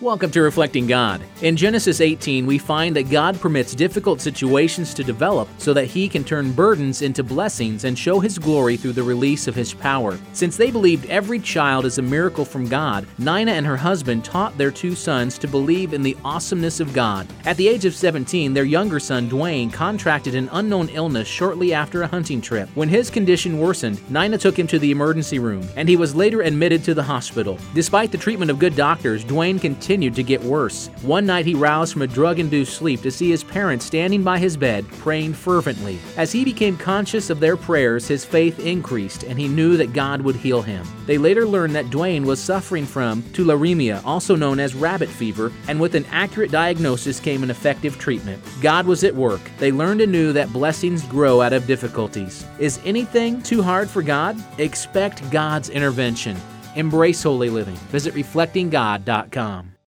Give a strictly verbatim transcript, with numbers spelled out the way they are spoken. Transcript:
Welcome to Reflecting God. In Genesis eighteen, we find that God permits difficult situations to develop so that He can turn burdens into blessings and show His glory through the release of His power. Since they believed every child is a miracle from God, Nina and her husband taught their two sons to believe in the awesomeness of God. At the age of seventeen, their younger son, Dwayne, contracted an unknown illness shortly after a hunting trip. When his condition worsened, Nina took him to the emergency room, and he was later admitted to the hospital. Despite the treatment of good doctors, Dwayne continued to get worse. One night he roused from a drug-induced sleep to see his parents standing by his bed, praying fervently. As he became conscious of their prayers, his faith increased, and he knew that God would heal him. They later learned that Dwayne was suffering from tularemia, also known as rabbit fever, and with an accurate diagnosis came an effective treatment. God was at work. They learned and knew that blessings grow out of difficulties. Is anything too hard for God? Expect God's intervention. Embrace holy living. Visit reflecting god dot com.